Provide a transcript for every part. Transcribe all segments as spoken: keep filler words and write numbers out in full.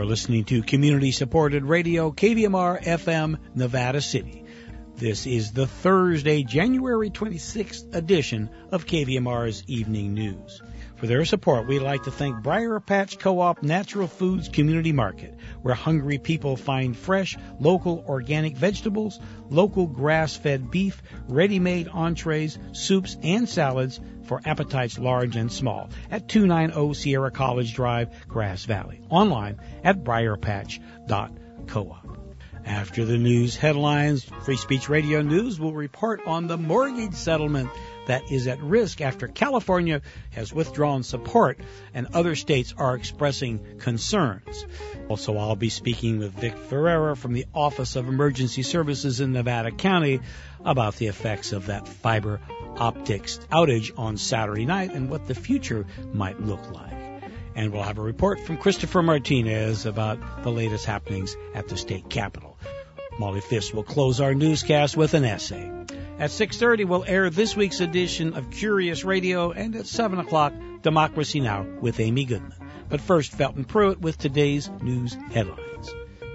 You're listening to community-supported radio, K V M R F M, Nevada City. This is the Thursday, January twenty-sixth edition of K V M R's Evening News. For their support, we'd like to thank Briar Patch Co-op Natural Foods Community Market, where hungry people find fresh, local organic vegetables, local grass-fed beef, ready-made entrees, soups, and salads for appetites large and small at two ninety Sierra College Drive, Grass Valley. Online at briar patch dot coop. After the news headlines, Free Speech Radio News will report on the mortgage settlement that is at risk after California has withdrawn support and other states are expressing concerns. Also, I'll be speaking with Vic Ferreira from the Office of Emergency Services in Nevada County about the effects of that fiber optics outage on Saturday night and what the future might look like. And we'll have a report from Christopher Martinez about the latest happenings at the state capitol. Molly Fisk will close our newscast with an essay. At six thirty, we'll air this week's edition of Curious Radio, and at seven o'clock, Democracy Now! With Amy Goodman. But first, Felton Pruitt with today's news headlines.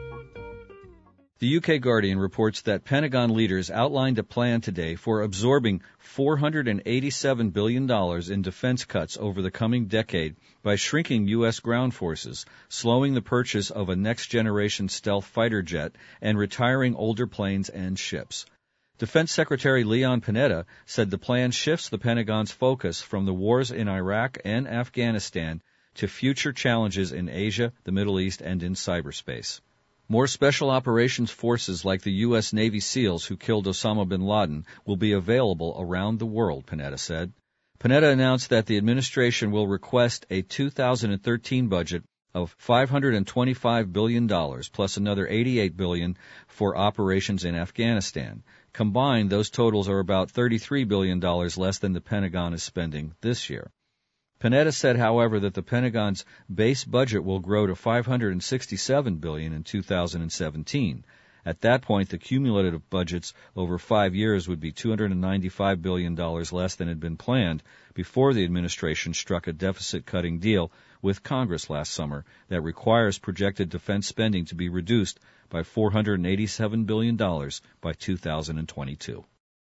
The U K Guardian reports that Pentagon leaders outlined a plan today for absorbing four hundred eighty-seven billion dollars in defense cuts over the coming decade by shrinking U S ground forces, slowing the purchase of a next-generation stealth fighter jet, and retiring older planes and ships. Defense Secretary Leon Panetta said the plan shifts the Pentagon's focus from the wars in Iraq and Afghanistan to future challenges in Asia, the Middle East, and in cyberspace. More special operations forces like the U S Navy SEALs who killed Osama bin Laden will be available around the world, Panetta said. Panetta announced that the administration will request a two thousand thirteen budget of five hundred twenty-five billion dollars plus another eighty-eight billion dollars for operations in Afghanistan. Combined, those totals are about thirty-three billion dollars less than the Pentagon is spending this year. Panetta said, however, that the Pentagon's base budget will grow to five hundred sixty-seven billion dollars in two thousand seventeen. At that point, the cumulative budgets over five years would be two hundred ninety-five billion dollars less than had been planned before the administration struck a deficit-cutting deal with Congress last summer that requires projected defense spending to be reduced by four hundred eighty-seven billion dollars by two thousand twenty-two.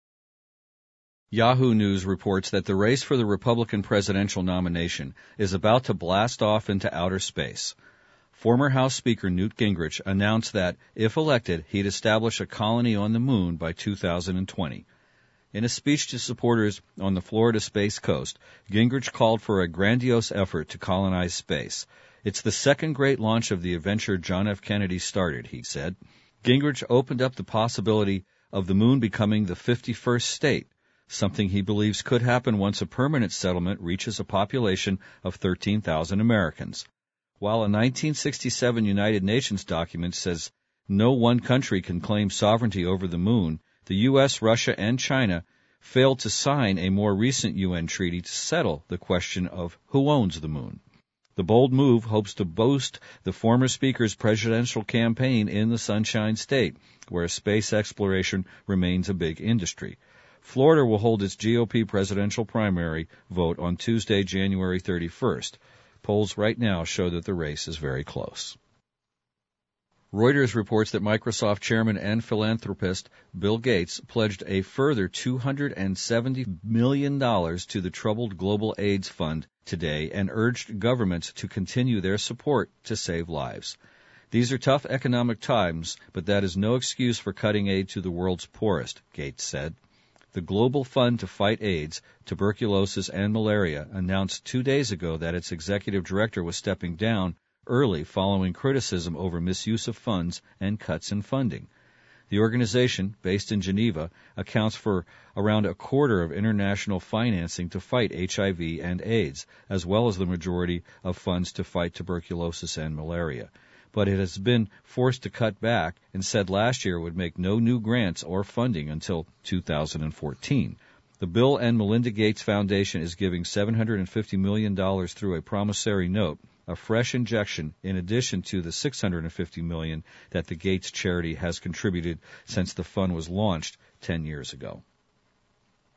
Yahoo News reports that the race for the Republican presidential nomination is about to blast off into outer space. Former House Speaker Newt Gingrich announced that, if elected, he'd establish a colony on the moon by two thousand twenty. In a speech to supporters on the Florida Space Coast, Gingrich called for a grandiose effort to colonize space. It's the second great launch of the adventure John F. Kennedy started, he said. Gingrich opened up the possibility of the moon becoming the fifty-first state, something he believes could happen once a permanent settlement reaches a population of thirteen thousand Americans. While a nineteen sixty-seven United Nations document says no one country can claim sovereignty over the moon, the U S, Russia, and China failed to sign a more recent U N treaty to settle the question of who owns the moon. The bold move hopes to boost the former speaker's presidential campaign in the Sunshine State, where space exploration remains a big industry. Florida will hold its G O P presidential primary vote on Tuesday, January thirty-first. Polls right now show that the race is very close. Reuters reports that Microsoft chairman and philanthropist Bill Gates pledged a further two hundred seventy million dollars to the troubled Global AIDS Fund today and urged governments to continue their support to save lives. These are tough economic times, but that is no excuse for cutting aid to the world's poorest, Gates said. The Global Fund to Fight AIDS, Tuberculosis, and Malaria announced two days ago that its executive director was stepping down early following criticism over misuse of funds and cuts in funding. The organization, based in Geneva, accounts for around a quarter of international financing to fight H I V and AIDS, as well as the majority of funds to fight tuberculosis and malaria. But it has been forced to cut back and said last year it would make no new grants or funding until two thousand fourteen. The Bill and Melinda Gates Foundation is giving seven hundred fifty million dollars through a promissory note, a fresh injection in addition to the six hundred fifty million dollars that the Gates charity has contributed since the fund was launched ten years ago.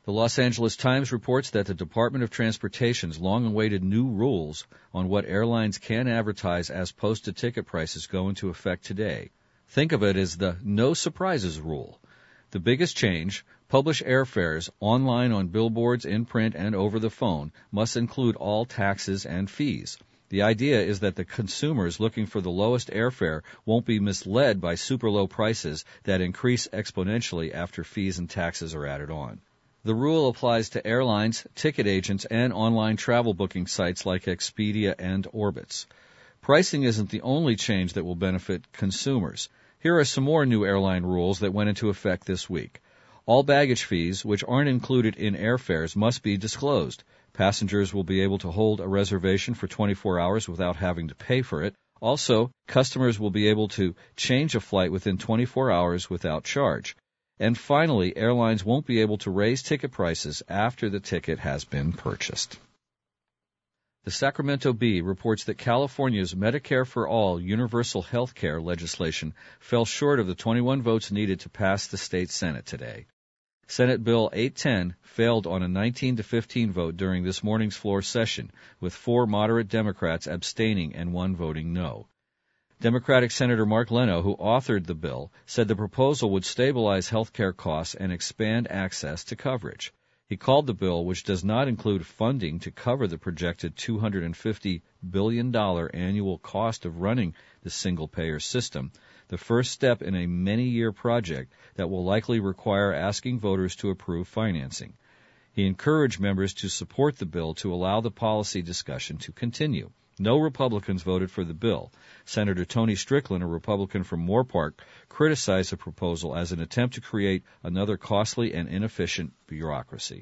The Los Angeles Times reports that the Department of Transportation's long-awaited new rules on what airlines can advertise as posted ticket prices go into effect today. Think of it as the no surprises rule. The biggest change, publish airfares online on billboards, in print, and over the phone must include all taxes and fees. The idea is that the consumers looking for the lowest airfare won't be misled by super low prices that increase exponentially after fees and taxes are added on. The rule applies to airlines, ticket agents, and online travel booking sites like Expedia and Orbitz. Pricing isn't the only change that will benefit consumers. Here are some more new airline rules that went into effect this week. All baggage fees, which aren't included in airfares, must be disclosed. Passengers will be able to hold a reservation for twenty-four hours without having to pay for it. Also, customers will be able to change a flight within twenty-four hours without charge. And finally, airlines won't be able to raise ticket prices after the ticket has been purchased. The Sacramento Bee reports that California's Medicare for All universal health care legislation fell short of the twenty-one votes needed to pass the state Senate today. Senate Bill eight ten failed on a nineteen to fifteen vote during this morning's floor session, with four moderate Democrats abstaining and one voting no. Democratic Senator Mark Leno, who authored the bill, said the proposal would stabilize health care costs and expand access to coverage. He called the bill, which does not include funding to cover the projected two hundred fifty billion dollars annual cost of running the single-payer system, the first step in a many-year project that will likely require asking voters to approve financing. He encouraged members to support the bill to allow the policy discussion to continue. No Republicans voted for the bill. Senator Tony Strickland, a Republican from Moorpark, criticized the proposal as an attempt to create another costly and inefficient bureaucracy.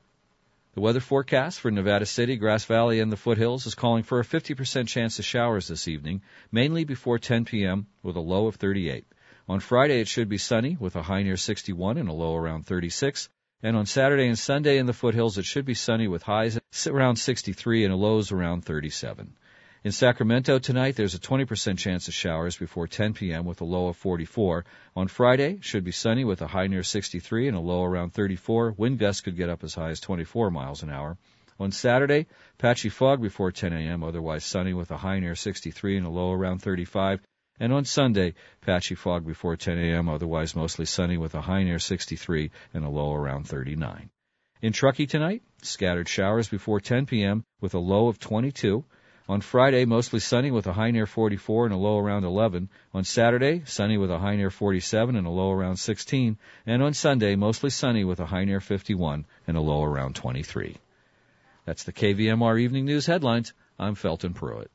The weather forecast for Nevada City, Grass Valley, and the foothills is calling for a fifty percent chance of showers this evening, mainly before ten p.m. with a low of thirty-eight. On Friday, it should be sunny with a high near sixty-one and a low around thirty-six. And on Saturday and Sunday in the foothills, it should be sunny with highs around sixty-three and lows around thirty-seven. In Sacramento tonight, there's a twenty percent chance of showers before ten p.m. with a low of forty-four. On Friday, it should be sunny with a high near sixty-three and a low around thirty-four. Wind gusts could get up as high as twenty-four miles an hour. On Saturday, patchy fog before ten a.m., otherwise sunny with a high near sixty-three and a low around thirty-five. And on Sunday, patchy fog before ten a.m., otherwise mostly sunny with a high near sixty-three and a low around thirty-nine. In Truckee tonight, scattered showers before ten p.m. with a low of twenty-two. On Friday, mostly sunny with a high near forty-four and a low around eleven. On Saturday, sunny with a high near forty-seven and a low around sixteen. And on Sunday, mostly sunny with a high near fifty-one and a low around twenty-three. That's the K V M R Evening News headlines. I'm Felton Pruitt.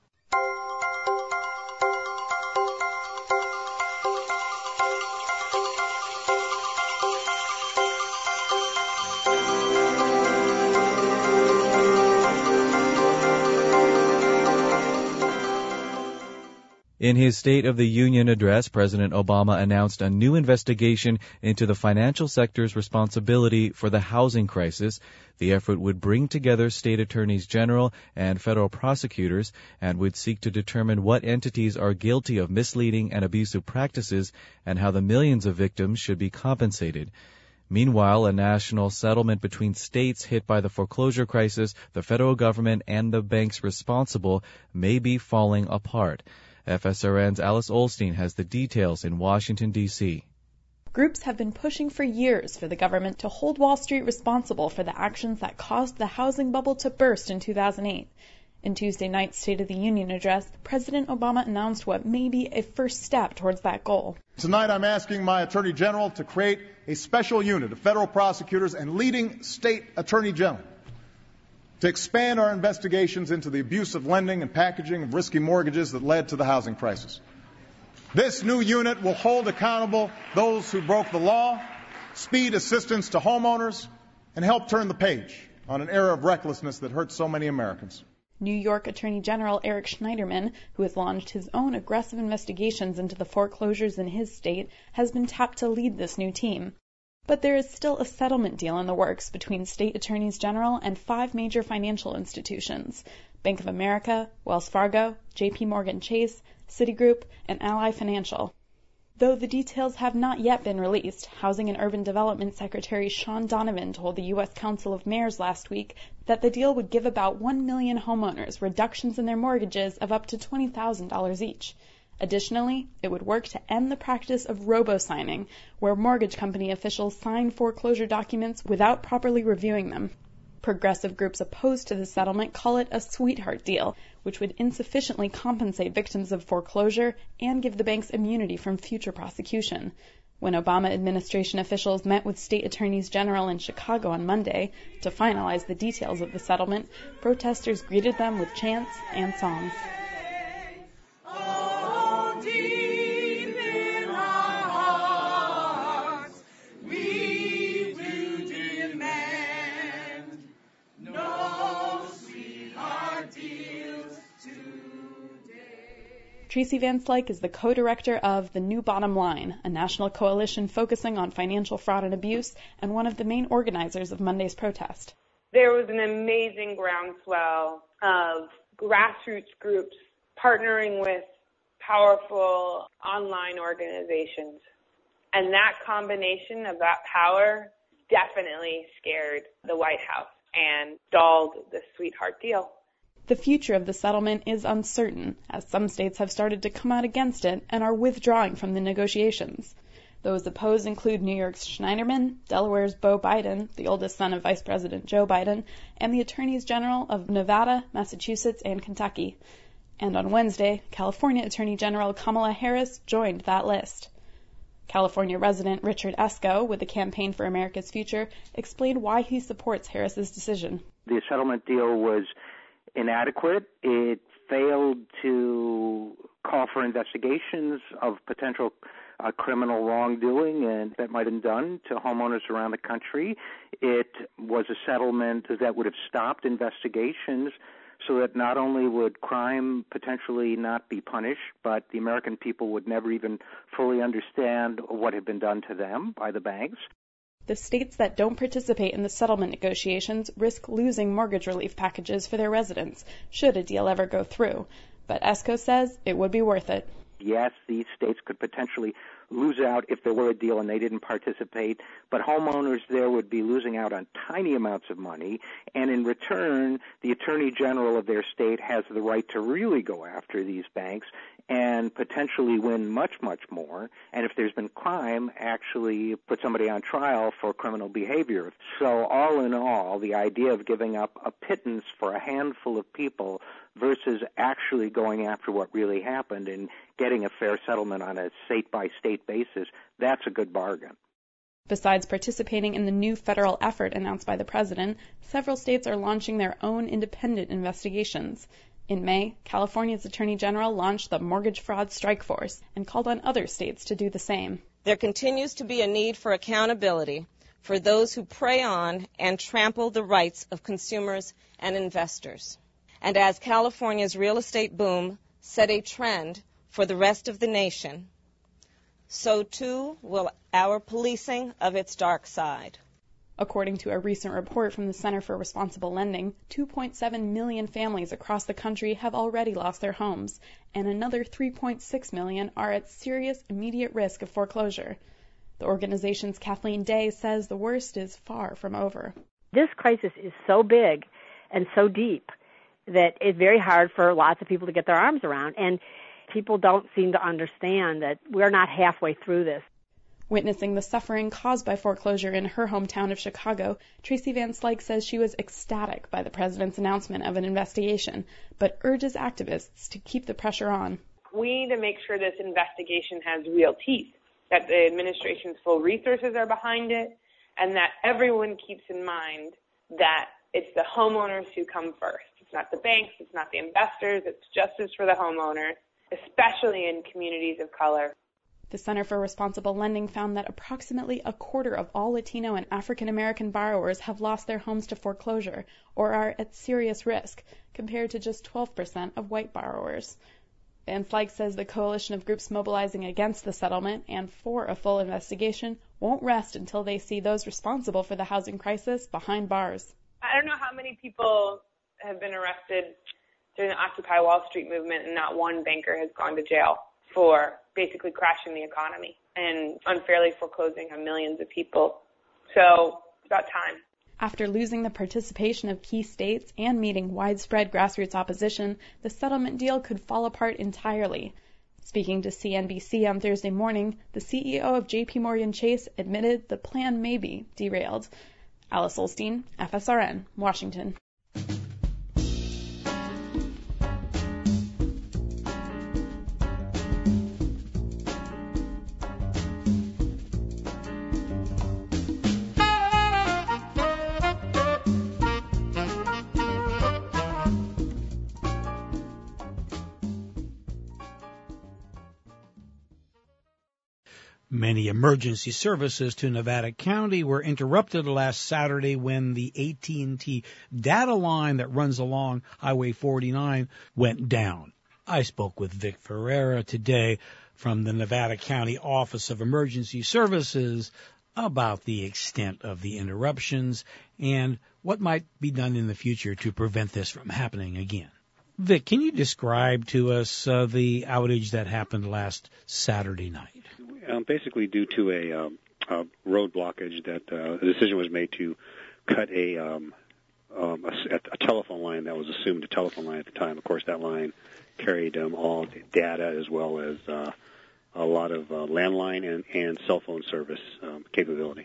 In his State of the Union address, President Obama announced a new investigation into the financial sector's responsibility for the housing crisis. The effort would bring together state attorneys general and federal prosecutors and would seek to determine what entities are guilty of misleading and abusive practices and how the millions of victims should be compensated. Meanwhile, a national settlement between states hit by the foreclosure crisis, the federal government, and the banks responsible may be falling apart. F S R N's Alice Olstein has the details in Washington, D C Groups have been pushing for years for the government to hold Wall Street responsible for the actions that caused the housing bubble to burst in two thousand eight. In Tuesday night's State of the Union address, President Obama announced what may be a first step towards that goal. Tonight I'm asking my Attorney General to create a special unit of federal prosecutors and leading state attorney general to expand our investigations into the abuse of lending and packaging of risky mortgages that led to the housing crisis. This new unit will hold accountable those who broke the law, speed assistance to homeowners, and help turn the page on an era of recklessness that hurts so many Americans. New York Attorney General Eric Schneiderman, who has launched his own aggressive investigations into the foreclosures in his state, has been tapped to lead this new team. But there is still a settlement deal in the works between state attorneys general and five major financial institutions: Bank of America, Wells Fargo, J P Morgan Chase, Citigroup, and Ally Financial. Though the details have not yet been released, Housing and Urban Development Secretary Sean Donovan told the U S Council of Mayors last week that the deal would give about one million homeowners reductions in their mortgages of up to twenty thousand dollars each. Additionally, it would work to end the practice of robo-signing, where mortgage company officials sign foreclosure documents without properly reviewing them. Progressive groups opposed to the settlement call it a sweetheart deal, which would insufficiently compensate victims of foreclosure and give the banks immunity from future prosecution. When Obama administration officials met with state attorneys general in Chicago on Monday to finalize the details of the settlement, protesters greeted them with chants and songs. Tracy Van Slyke is the co-director of The New Bottom Line, a national coalition focusing on financial fraud and abuse, and one of the main organizers of Monday's protest. There was an amazing groundswell of grassroots groups partnering with powerful online organizations. And that combination of that power definitely scared the White House and stalled the sweetheart deal. The future of the settlement is uncertain, as some states have started to come out against it and are withdrawing from the negotiations. Those opposed include New York's Schneiderman, Delaware's Beau Biden, the oldest son of Vice President Joe Biden, and the attorneys general of Nevada, Massachusetts, and Kentucky. And on Wednesday, California Attorney General Kamala Harris joined that list. California resident Richard Esco, with the Campaign for America's Future, explained why he supports Harris's decision. The settlement deal was inadequate. It failed to call for investigations of potential uh, criminal wrongdoing and that might have been done to homeowners around the country. It was a settlement that would have stopped investigations so that not only would crime potentially not be punished, but the American people would never even fully understand what had been done to them by the banks. The states that don't participate in the settlement negotiations risk losing mortgage relief packages for their residents, should a deal ever go through. But Esco says it would be worth it. Yes, these states could potentially lose out if there were a deal and they didn't participate, but homeowners there would be losing out on tiny amounts of money, and in return, the Attorney General of their state has the right to really go after these banks and potentially win much, much more, and if there's been crime, actually put somebody on trial for criminal behavior. So all in all, the idea of giving up a pittance for a handful of people versus actually going after what really happened and getting a fair settlement on a state-by-state basis, that's a good bargain. Besides participating in the new federal effort announced by the president, several states are launching their own independent investigations. In May, California's Attorney General launched the Mortgage Fraud Strike Force and called on other states to do the same. There continues to be a need for accountability for those who prey on and trample the rights of consumers and investors. And as California's real estate boom set a trend for the rest of the nation, so too will our policing of its dark side. According to a recent report from the Center for Responsible Lending, two point seven million families across the country have already lost their homes, and another three point six million are at serious immediate risk of foreclosure. The organization's Kathleen Day says the worst is far from over. This crisis is so big and so deep that it's very hard for lots of people to get their arms around, and people don't seem to understand that we're not halfway through this. Witnessing the suffering caused by foreclosure in her hometown of Chicago, Tracy Van Slyke says she was ecstatic by the president's announcement of an investigation, but urges activists to keep the pressure on. We need to make sure this investigation has real teeth, that the administration's full resources are behind it, and that everyone keeps in mind that it's the homeowners who come first. It's not the banks, it's not the investors, it's justice for the homeowners, especially in communities of color. The Center for Responsible Lending found that approximately a quarter of all Latino and African American borrowers have lost their homes to foreclosure or are at serious risk, compared to just twelve percent of white borrowers. Van Slyke says the coalition of groups mobilizing against the settlement and for a full investigation won't rest until they see those responsible for the housing crisis behind bars. I don't know how many people have been arrested during the Occupy Wall Street movement and not one banker has gone to jail for basically crashing the economy and unfairly foreclosing on millions of people. So it's about time. After losing the participation of key states and meeting widespread grassroots opposition, the settlement deal could fall apart entirely. Speaking to C N B C on Thursday morning, the C E O of J P Morgan Chase admitted the plan may be derailed. Alice Olstein, F S R N, Washington. Many emergency services to Nevada County were interrupted last Saturday when the A T and T data line that runs along Highway forty-nine went down. I spoke with Vic Ferreira today from the Nevada County Office of Emergency Services about the extent of the interruptions and what might be done in the future to prevent this from happening again. Vic, can you describe to us uh, the outage that happened last Saturday night? Um, basically due to a, um, a road blockage that uh, the decision was made to cut a, um, um, a, a telephone line that was assumed a telephone line at the time. Of course, that line carried um, all data as well as uh, a lot of uh, landline and, and cell phone service um, capability.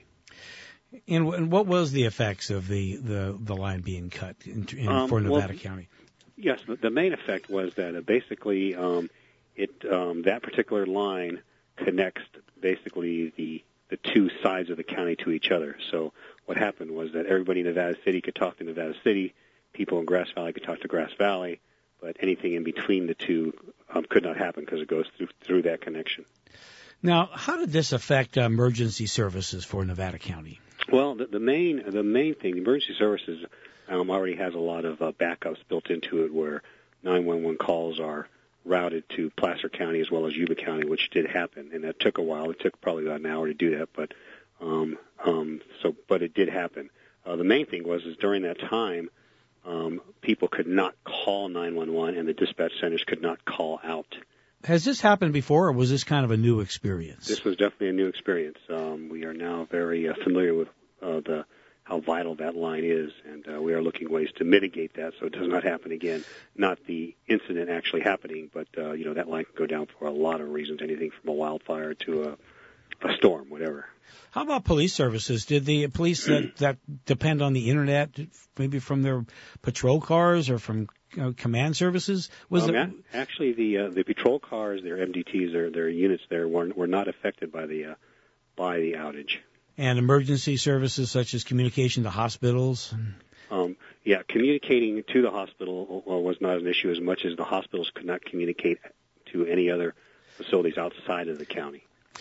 And, and what was the effects of the, the, the line being cut in, in, um, for Nevada well, County? Yes, the, the main effect was that uh, basically um, it um, that particular line connects basically the the two sides of the county to each other. So what happened was that everybody in Nevada City could talk to Nevada City, people in Grass Valley could talk to Grass Valley, but anything in between the two um, could not happen because it goes through through that connection. Now, how did this affect uh, emergency services for Nevada County? Well, the, the main the main thing, emergency services um, already has a lot of uh, backups built into it where nine one one calls are routed to Placer County as well as Yuba County, which did happen, and that took a while. It took probably about an hour to do that, but um, um, so but it did happen. Uh, the main thing was is during that time, um, people could not call nine one one, and the dispatch centers could not call out. Has this happened before, or was this kind of a new experience? This was definitely a new experience. Um, we are now very uh, familiar with uh, the how vital that line is, and uh, we are looking ways to mitigate that so it does not happen again. Not the incident actually happening, but uh, you know that line can go down for a lot of reasons, anything from a wildfire to a, a storm, whatever. How about police services? Did the police that, that depend on the internet, maybe from their patrol cars or from you know, command services? Was um, it actually the uh, the patrol cars, their M D Ts, their their units there were were not affected by the uh, by the outage. And emergency services such as communication to hospitals? Um, yeah, communicating to the hospital was not an issue as much as the hospitals could not communicate to any other facilities outside of the county.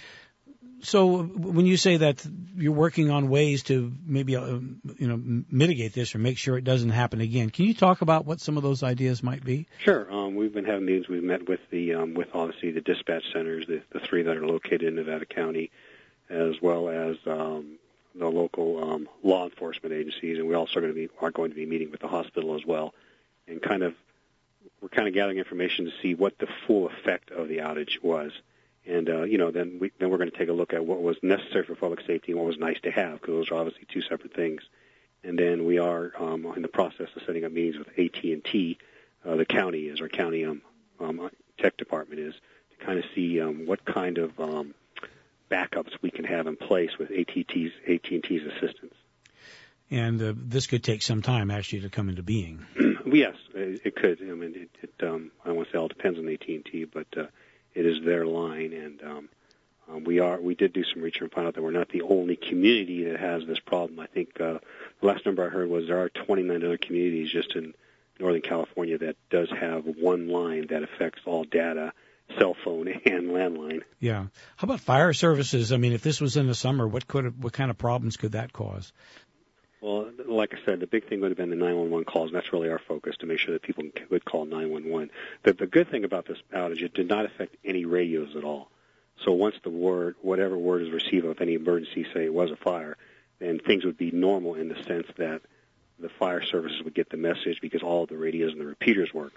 So when you say that you're working on ways to maybe uh, you know mitigate this or make sure it doesn't happen again, can you talk about what some of those ideas might be? Sure. Um, we've been having meetings. We've met with the um, with obviously the dispatch centers, the, the three that are located in Nevada County, as well as um, the local um, law enforcement agencies, and we also are going to be are going to be meeting with the hospital as well, and kind of we're kind of gathering information to see what the full effect of the outage was, and uh, you know then we then we're going to take a look at what was necessary for public safety and what was nice to have, because those are obviously two separate things, and then we are um, in the process of setting up meetings with A T and T, uh, the county is our county um, um, tech department is to kind of see um, what kind of um, backups we can have in place with A T and T's A T and T's assistance. And uh, this could take some time actually to come into being. Yes, it, it could. I mean, it, it, um, I don't want to say it all depends on A T and T, but uh, it is their line, and um, um, we are. We did do some research and found out that we're not the only community that has this problem. I think uh, the last number I heard was there are twenty-nine other communities just in Northern California that does have one line that affects all data, cell phone and landline. Yeah. How about fire services? I mean, if this was in the summer, what could what kind of problems could that cause? Well, like I said, the big thing would have been the nine one one calls, and that's really our focus, to make sure that people would call nine one one. The, the good thing about this outage, it did not affect any radios at all. So once the word, whatever word is received of any emergency, say it was a fire, then things would be normal in the sense that the fire services would get the message because all of the radios and the repeaters work.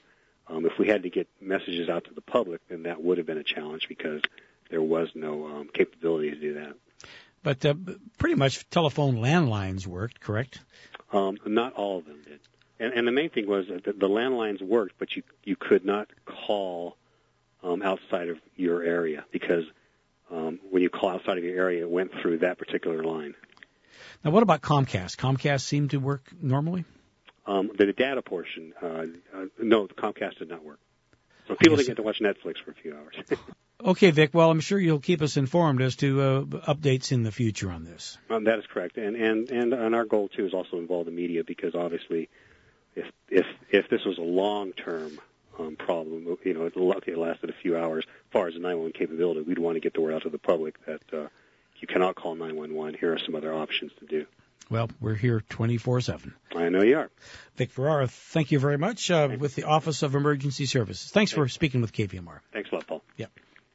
Um, if we had to get messages out to the public, then that would have been a challenge because there was no um, capability to do that. But uh, pretty much telephone landlines worked, correct? Um, not all of them did. And, and the main thing was that the landlines worked, but you, you could not call um, outside of your area because um, when you call outside of your area, it went through that particular line. Now, what about Comcast? Comcast seemed to work normally? Um, the data portion, uh, uh, no, the Comcast did not work. So people didn't get to watch Netflix for a few hours. Okay, Vic. Well, I'm sure you'll keep us informed as to uh, updates in the future on this. Um, that is correct, and, and and and our goal too is also involve the media because obviously, if if if this was a long-term um, problem, you know, it, it lasted a few hours. As far as the nine one one capability, we'd want to get the word out to the public that uh, you cannot call nine one one. Here are some other options to do. Well, we're here twenty-four seven. I know you are. Vic Ferrara, thank you very much uh, with the Office of Emergency Services. Thanks, Thanks for speaking with K V M R. Thanks a lot, Paul. Yep.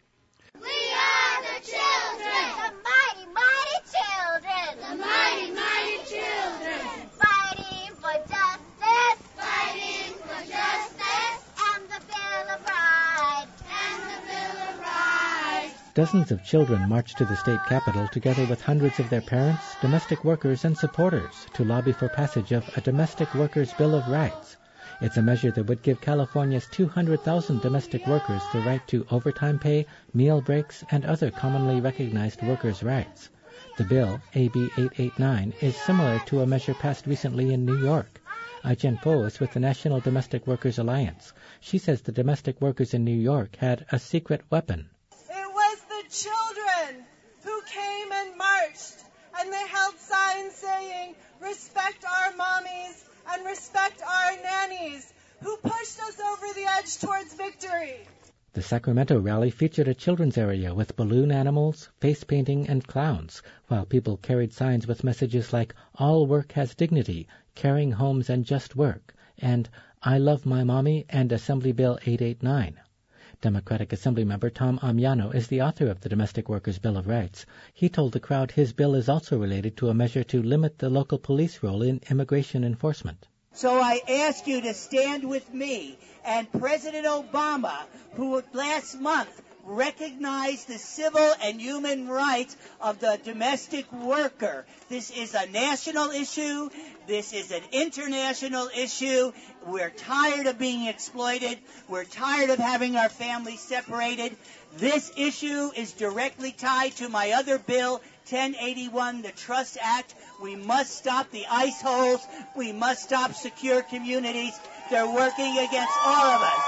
We are the children, the mighty, mighty children, the mighty, mighty children, fighting for justice, fighting for justice, and the Bill of Rights, and the Bill of Rights. Dozens of children marched to the state capitol together with hundreds of their parents, domestic workers, and supporters to lobby for passage of a Domestic Workers' Bill of Rights. It's a measure that would give California's two hundred thousand domestic workers the right to overtime pay, meal breaks, and other commonly recognized workers' rights. The bill, A B eight eighty-nine, is similar to a measure passed recently in New York. Ai-jen Po is with the National Domestic Workers Alliance. She says the domestic workers in New York had a secret weapon. It was the children who came and marched, and they held signs saying, "Respect our mommies and respect our nannies," who pushed us over the edge towards victory. The Sacramento rally featured a children's area with balloon animals, face painting, and clowns, while people carried signs with messages like "All work has dignity," "Caring homes and just work," and "I love my mommy" and Assembly Bill eight eighty-nine. Democratic Assemblymember Tom Amiano is the author of the Domestic Workers' Bill of Rights. He told the crowd his bill is also related to a measure to limit the local police role in immigration enforcement. So I ask you to stand with me and President Obama, who last month recognized the civil and human rights of the domestic worker. This is a national issue. This is an international issue. We're tired of being exploited. We're tired of having our families separated. This issue is directly tied to my other bill, ten eighty-one, the Trust Act. We must stop the ICE holes. We must stop secure communities. They're working against all of us.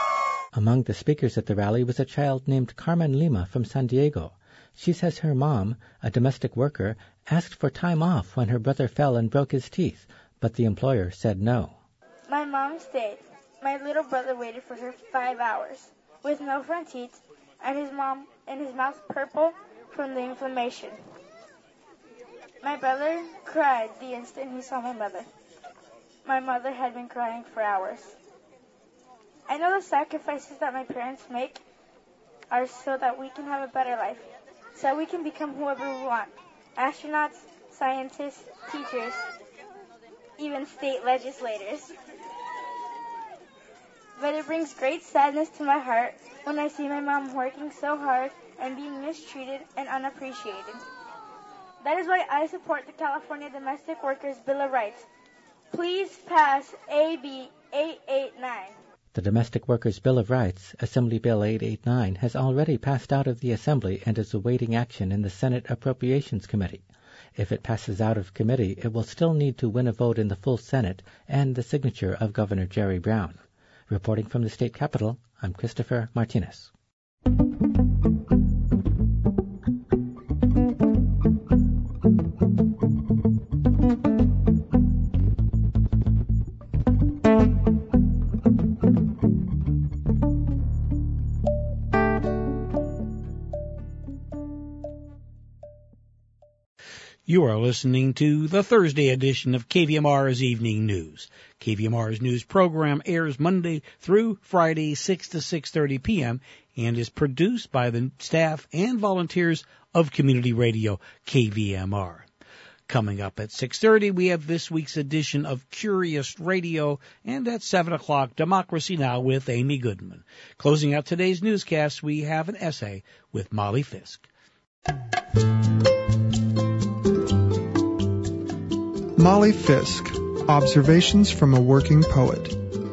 Among the speakers at the rally was a child named Carmen Lima from San Diego. She says her mom, a domestic worker, asked for time off when her brother fell and broke his teeth, but the employer said no. My mom stayed. My little brother waited for her five hours with no front teeth and his mom and his mouth purple from the inflammation. My brother cried the instant he saw my mother. My mother had been crying for hours. I know the sacrifices that my parents make are so that we can have a better life, so that we can become whoever we want. Astronauts, scientists, teachers, even state legislators. But it brings great sadness to my heart when I see my mom working so hard and being mistreated and unappreciated. That is why I support the California Domestic Workers' Bill of Rights. Please pass A B eight eighty-nine. The Domestic Workers' Bill of Rights, Assembly Bill eight eighty-nine, has already passed out of the Assembly and is awaiting action in the Senate Appropriations Committee. If it passes out of committee, it will still need to win a vote in the full Senate and the signature of Governor Jerry Brown. Reporting from the state capitol, I'm Christopher Martinez. You are listening to the Thursday edition of K V M R's Evening News. K V M R's news program airs Monday through Friday, six to six thirty p.m., and is produced by the staff and volunteers of Community Radio K V M R. Coming up at six thirty, we have this week's edition of Curious Radio, and at seven o'clock, Democracy Now! With Amy Goodman. Closing out today's newscast, we have an essay with Molly Fisk. Molly Fisk, Observations from a Working Poet.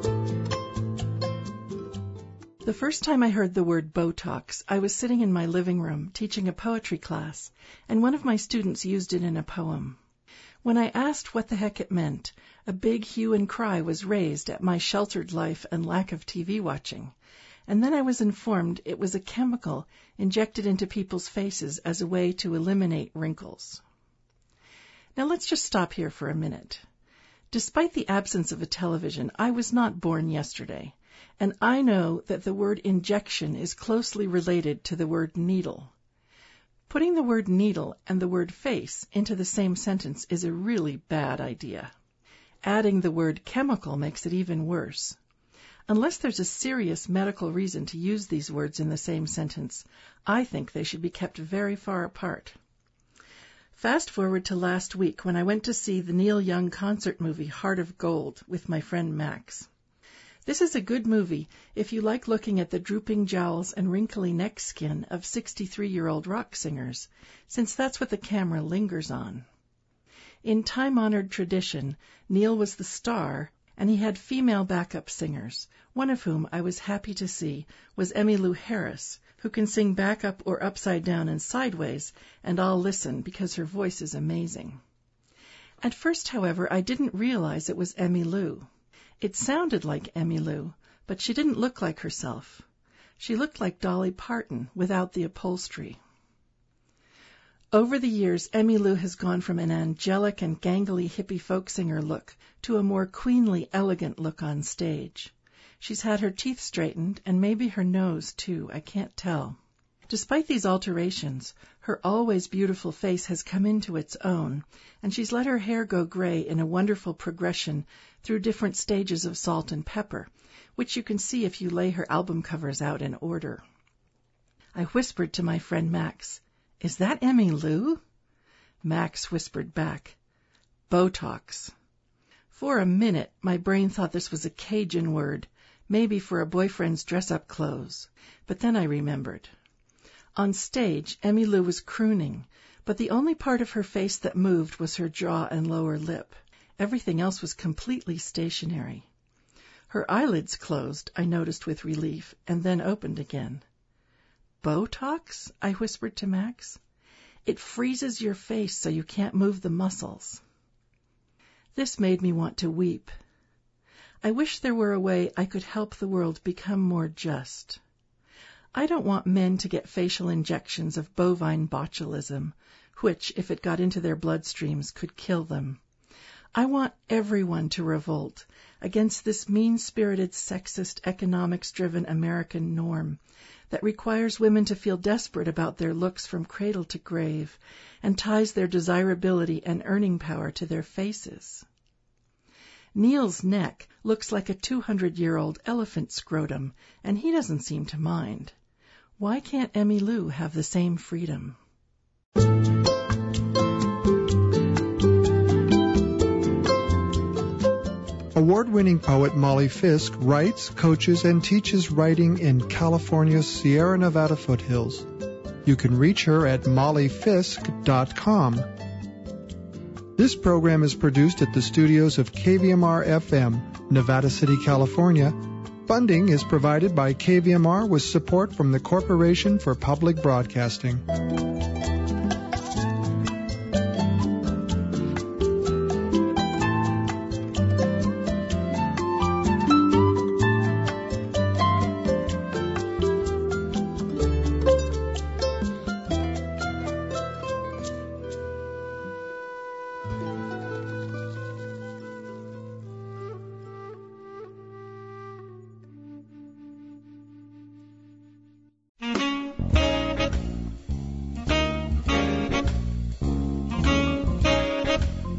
The first time I heard the word Botox, I was sitting in my living room teaching a poetry class, and one of my students used it in a poem. When I asked what the heck it meant, a big hue and cry was raised at my sheltered life and lack of T V watching, and then I was informed it was a chemical injected into people's faces as a way to eliminate wrinkles. Now let's just stop here for a minute. Despite the absence of a television, I was not born yesterday. And I know that the word injection is closely related to the word needle. Putting the word needle and the word face into the same sentence is a really bad idea. Adding the word chemical makes it even worse. Unless there's a serious medical reason to use these words in the same sentence, I think they should be kept very far apart. Fast forward to last week when I went to see the Neil Young concert movie Heart of Gold with my friend Max. This is a good movie if you like looking at the drooping jowls and wrinkly neck skin of sixty-three-year-old rock singers, since that's what the camera lingers on. In time-honored tradition, Neil was the star, and he had female backup singers, one of whom I was happy to see was Emmylou Harris, who can sing backup or upside down and sideways, and I'll listen because her voice is amazing. At first, however, I didn't realize it was Emmylou. It sounded like Emmylou, but she didn't look like herself. She looked like Dolly Parton without the upholstery. Over the years, Emmylou has gone from an angelic and gangly hippie folk singer look to a more queenly, elegant look on stage. She's had her teeth straightened, and maybe her nose, too, I can't tell. Despite these alterations, her always beautiful face has come into its own, and she's let her hair go gray in a wonderful progression through different stages of salt and pepper, which you can see if you lay her album covers out in order. I whispered to my friend Max, "Is that Emmylou?" Max whispered back, "Botox." For a minute, my brain thought this was a Cajun word, maybe for a boyfriend's dress-up clothes, but then I remembered. On stage, Emmylou was crooning, but the only part of her face that moved was her jaw and lower lip. Everything else was completely stationary. Her eyelids closed, I noticed with relief, and then opened again. "Botox?" I whispered to Max. "It freezes your face so you can't move the muscles." This made me want to weep. I wish there were a way I could help the world become more just. I don't want men to get facial injections of bovine botulism, which, if it got into their bloodstreams, could kill them. I want everyone to revolt against this mean-spirited, sexist, economics-driven American norm that requires women to feel desperate about their looks from cradle to grave and ties their desirability and earning power to their faces. Neil's neck looks like a two hundred year old elephant scrotum, and he doesn't seem to mind. Why can't Emmylou have the same freedom? Award-winning poet Molly Fisk writes, coaches, and teaches writing in California's Sierra Nevada foothills. You can reach her at molly fisk dot com. This program is produced at the studios of K V M R F M, Nevada City, California. Funding is provided by K V M R with support from the Corporation for Public Broadcasting.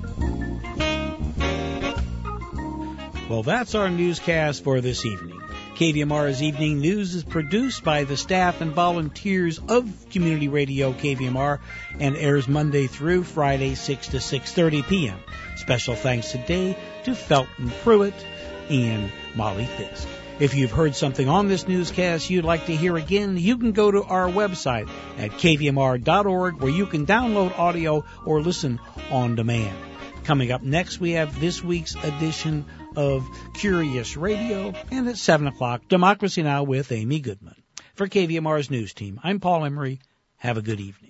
Well, that's our newscast for this evening. K V M R's Evening News is produced by the staff and volunteers of Community Radio K V M R and airs Monday through Friday, six to six thirty p.m. Special thanks today to Felton Pruitt and Molly Fisk. If you've heard something on this newscast you'd like to hear again, you can go to our website at k v m r dot org where you can download audio or listen on demand. Coming up next, we have this week's edition of Curious Radio, and at seven o'clock, Democracy Now! With Amy Goodman. For K V M R's news team, I'm Paul Emery. Have a good evening.